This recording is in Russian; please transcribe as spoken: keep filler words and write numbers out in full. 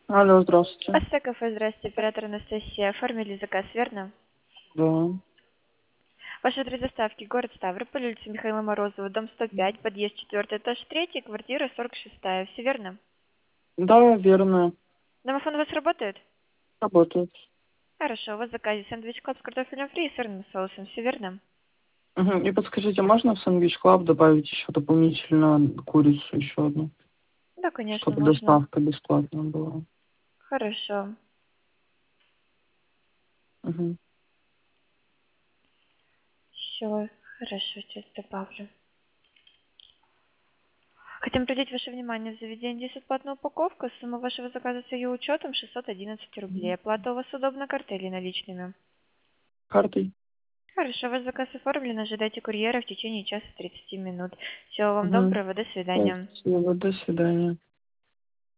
Алло, здравствуйте. Аса кафе, здравствуйте, оператор Анастасия. Оформили заказ, верно? Да. Ваш адрес доставки: город Ставрополь, улица Михаила Морозова, дом сто пять, подъезд четвертый, этаж третий, квартира сорок шестая. Все верно? Да, верно. Домофон у вас работает? Работает. Хорошо, у вас в заказе сэндвич клаб с картофелем фри и сырным соусом. Все верно? Мгм. И подскажите, можно в сэндвич клаб добавить еще дополнительно курицу еще одну? Да, конечно, Чтобы можно. доставка бесплатная была. Хорошо. Мгм. Все, хорошо, сейчас добавлю. Хотим обратить ваше внимание, в заведении здесь бесплатная упаковка. Сумма вашего заказа с ее учетом шестьсот одиннадцать рублей. Оплата у вас удобна картой или наличными? Картой? Хорошо, ваш заказ оформлен. Ожидайте курьера в течение часа тридцати минут. Всего вам Угу. доброго, до свидания. Спасибо, до свидания.